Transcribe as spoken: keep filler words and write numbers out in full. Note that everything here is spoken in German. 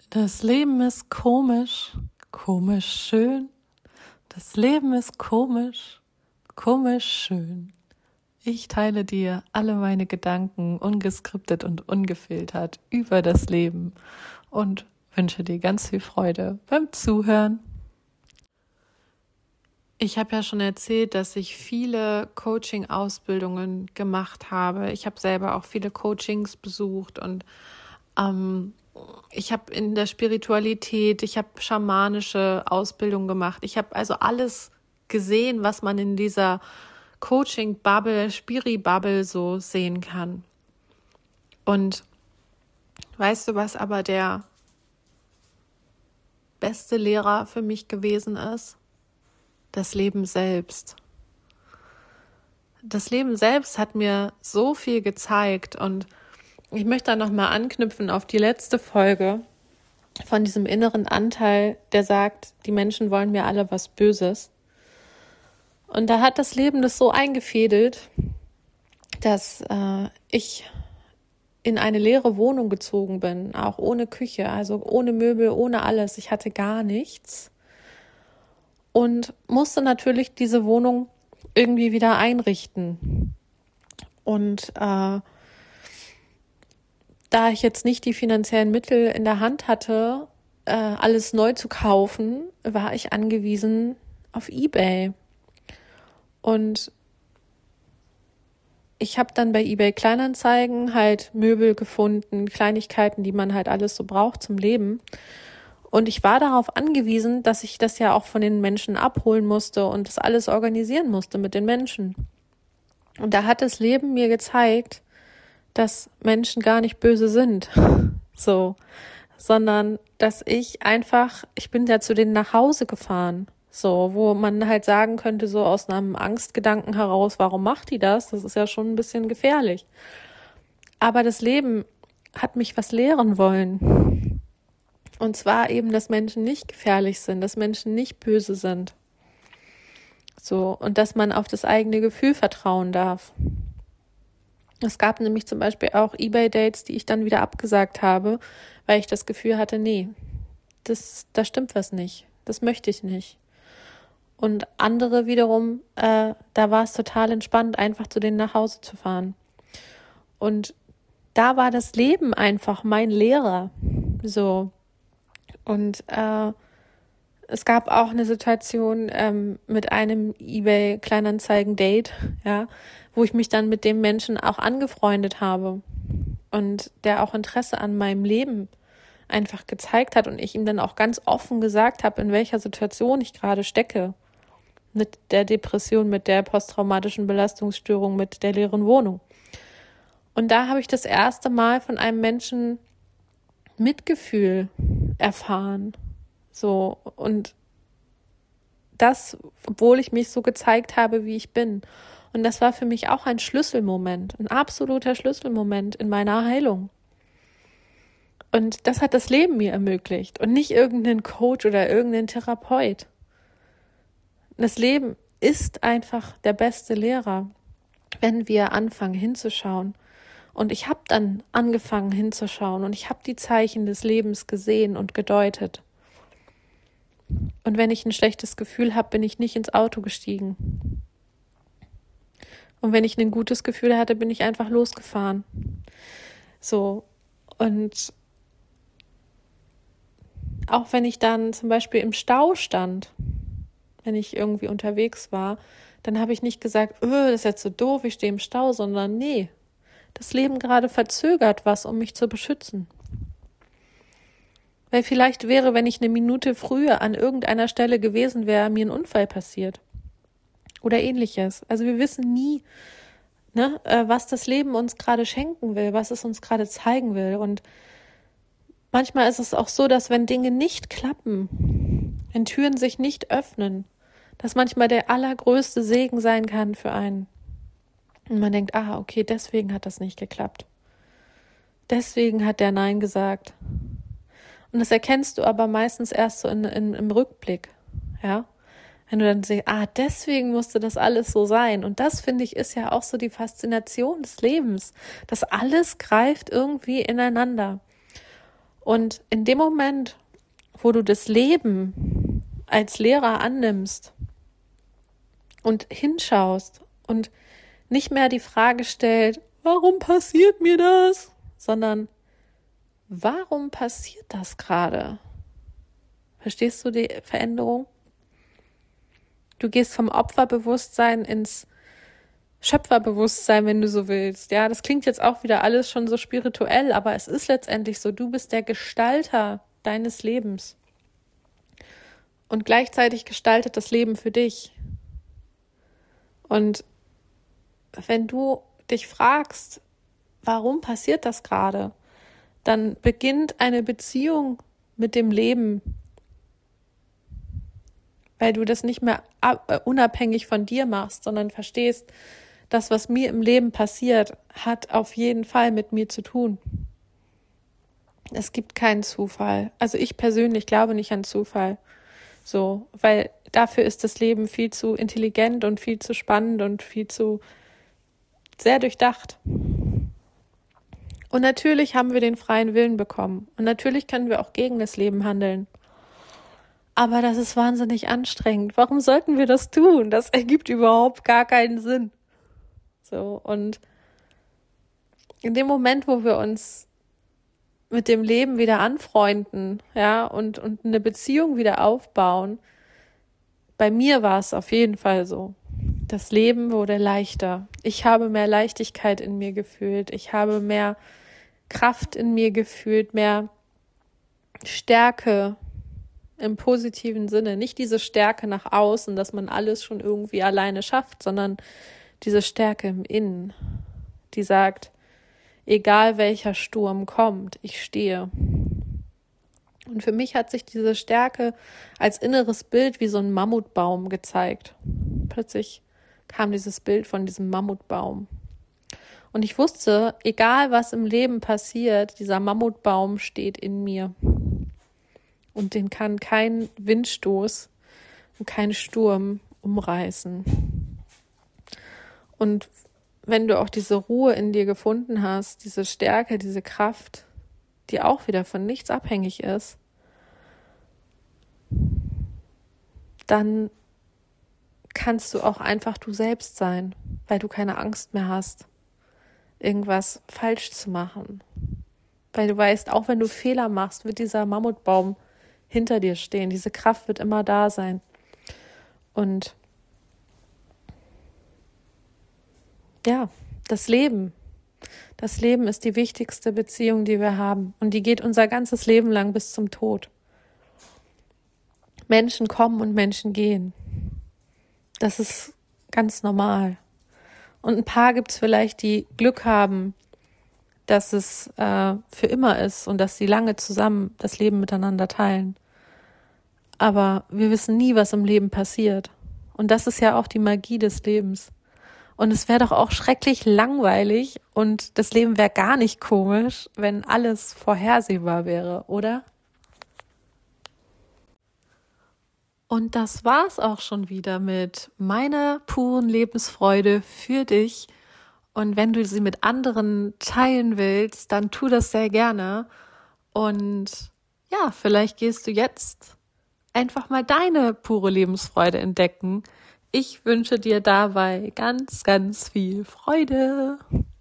Das Leben ist komisch, komisch schön. Das Leben ist komisch, komisch schön. Ich teile dir alle meine Gedanken ungeskriptet und ungefiltert über das Leben und wünsche dir ganz viel Freude beim Zuhören. Ich habe ja schon erzählt, dass ich viele Coaching-Ausbildungen gemacht habe. Ich habe selber auch viele Coachings besucht und ähm, ich habe in der Spiritualität, ich habe schamanische Ausbildung gemacht. Ich habe also alles gesehen, was man in dieser Coaching-Bubble, Spiri-Bubble so sehen kann. Und weißt du, was aber der beste Lehrer für mich gewesen ist? Das Leben selbst. Das Leben selbst hat mir so viel gezeigt und ich möchte da nochmal anknüpfen auf die letzte Folge von diesem inneren Anteil, der sagt, die Menschen wollen mir alle was Böses. Und da hat das Leben das so eingefädelt, dass äh, ich in eine leere Wohnung gezogen bin, auch ohne Küche, also ohne Möbel, ohne alles. Ich hatte gar nichts und musste natürlich diese Wohnung irgendwie wieder einrichten. Und äh, da ich jetzt nicht die finanziellen Mittel in der Hand hatte, äh, alles neu zu kaufen, war ich angewiesen auf eBay. Und ich habe dann bei eBay Kleinanzeigen halt Möbel gefunden, Kleinigkeiten, die man halt alles so braucht zum Leben. Und ich war darauf angewiesen, dass ich das ja auch von den Menschen abholen musste und das alles organisieren musste mit den Menschen. Und da hat das Leben mir gezeigt, dass Menschen gar nicht böse sind, so, sondern dass ich einfach, ich bin ja zu denen nach Hause gefahren, so, wo man halt sagen könnte, so aus einem Angstgedanken heraus, warum macht die das? Das ist ja schon ein bisschen gefährlich. Aber das Leben hat mich was lehren wollen. Und zwar eben, dass Menschen nicht gefährlich sind, dass Menschen nicht böse sind. So, und dass man auf das eigene Gefühl vertrauen darf. Es gab nämlich zum Beispiel auch eBay-Dates, die ich dann wieder abgesagt habe, weil ich das Gefühl hatte, nee, das, da stimmt was nicht, das möchte ich nicht. Und andere wiederum, äh, da war es total entspannt, einfach zu denen nach Hause zu fahren. Und da war das Leben einfach mein Lehrer, so. Und äh, es gab auch eine Situation ähm, mit einem eBay-Kleinanzeigen-Date, ja, wo ich mich dann mit dem Menschen auch angefreundet habe und der auch Interesse an meinem Leben einfach gezeigt hat und ich ihm dann auch ganz offen gesagt habe, in welcher Situation ich gerade stecke. Mit der Depression, mit der posttraumatischen Belastungsstörung, mit der leeren Wohnung. Und da habe ich das erste Mal von einem Menschen Mitgefühl erfahren. So, und das, obwohl ich mich so gezeigt habe, wie ich bin. Und das war für mich auch ein Schlüsselmoment, ein absoluter Schlüsselmoment in meiner Heilung. Und das hat das Leben mir ermöglicht und nicht irgendein Coach oder irgendein Therapeut. Das Leben ist einfach der beste Lehrer, wenn wir anfangen hinzuschauen. Und ich habe dann angefangen hinzuschauen und ich habe die Zeichen des Lebens gesehen und gedeutet. Und wenn ich ein schlechtes Gefühl habe, bin ich nicht ins Auto gestiegen. Und wenn ich ein gutes Gefühl hatte, bin ich einfach losgefahren. So, und auch wenn ich dann zum Beispiel im Stau stand, wenn ich irgendwie unterwegs war, dann habe ich nicht gesagt, öh, das ist jetzt so doof, ich stehe im Stau, sondern nee, das Leben gerade verzögert was, um mich zu beschützen. Weil vielleicht wäre, wenn ich eine Minute früher an irgendeiner Stelle gewesen wäre, mir ein Unfall passiert. Oder ähnliches. Also wir wissen nie, ne, was das Leben uns gerade schenken will, was es uns gerade zeigen will. Und manchmal ist es auch so, dass wenn Dinge nicht klappen, wenn Türen sich nicht öffnen, dass manchmal der allergrößte Segen sein kann für einen. Und man denkt, ah, okay, deswegen hat das nicht geklappt. Deswegen hat der Nein gesagt. Und das erkennst du aber meistens erst so in, in, im Rückblick, ja. Wenn du dann siehst, ah, deswegen musste das alles so sein. Und das, finde ich, ist ja auch so die Faszination des Lebens. Das alles greift irgendwie ineinander. Und in dem Moment, wo du das Leben als Lehrer annimmst und hinschaust und nicht mehr die Frage stellt, warum passiert mir das, sondern warum passiert das gerade? Verstehst du die Veränderung? Du gehst vom Opferbewusstsein ins Schöpferbewusstsein, wenn du so willst. Ja, das klingt jetzt auch wieder alles schon so spirituell, aber es ist letztendlich so, du bist der Gestalter deines Lebens. Und gleichzeitig gestaltet das Leben für dich. Und wenn du dich fragst, warum passiert das gerade, dann beginnt eine Beziehung mit dem Leben, weil du das nicht mehr unabhängig von dir machst, sondern verstehst, das, was mir im Leben passiert, hat auf jeden Fall mit mir zu tun. Es gibt keinen Zufall. Also ich persönlich glaube nicht an Zufall. So, weil dafür ist das Leben viel zu intelligent und viel zu spannend und viel zu sehr durchdacht. Und natürlich haben wir den freien Willen bekommen. Und natürlich können wir auch gegen das Leben handeln. Aber das ist wahnsinnig anstrengend. Warum sollten wir das tun? Das ergibt überhaupt gar keinen Sinn. So, und in dem Moment, wo wir uns mit dem Leben wieder anfreunden, ja, und, und eine Beziehung wieder aufbauen, bei mir war es auf jeden Fall so. Das Leben wurde leichter. Ich habe mehr Leichtigkeit in mir gefühlt. Ich habe mehr Kraft in mir gefühlt, mehr Stärke im positiven Sinne. Nicht diese Stärke nach außen, dass man alles schon irgendwie alleine schafft, sondern diese Stärke im Innen, die sagt, egal welcher Sturm kommt, ich stehe. Und für mich hat sich diese Stärke als inneres Bild wie so ein Mammutbaum gezeigt. Plötzlich kam dieses Bild von diesem Mammutbaum. Und ich wusste, egal was im Leben passiert, dieser Mammutbaum steht in mir. Und den kann kein Windstoß und kein Sturm umreißen. Und wenn du auch diese Ruhe in dir gefunden hast, diese Stärke, diese Kraft, die auch wieder von nichts abhängig ist, dann kannst du auch einfach du selbst sein, weil du keine Angst mehr hast, irgendwas falsch zu machen. Weil du weißt, auch wenn du Fehler machst, wird dieser Mammutbaum hinter dir stehen. Diese Kraft wird immer da sein. Und ja, das Leben. Das Leben ist die wichtigste Beziehung, die wir haben. Und die geht unser ganzes Leben lang bis zum Tod. Menschen kommen und Menschen gehen. Das ist ganz normal. Und ein paar gibt es vielleicht, die Glück haben, dass es äh, für immer ist und dass sie lange zusammen das Leben miteinander teilen. Aber wir wissen nie, was im Leben passiert. Und das ist ja auch die Magie des Lebens. Und es wäre doch auch schrecklich langweilig und das Leben wäre gar nicht komisch, wenn alles vorhersehbar wäre, oder? Und das war's auch schon wieder mit meiner puren Lebensfreude für dich. Und wenn du sie mit anderen teilen willst, dann tu das sehr gerne. Und ja, vielleicht gehst du jetzt einfach mal deine pure Lebensfreude entdecken. Ich wünsche dir dabei ganz, ganz viel Freude.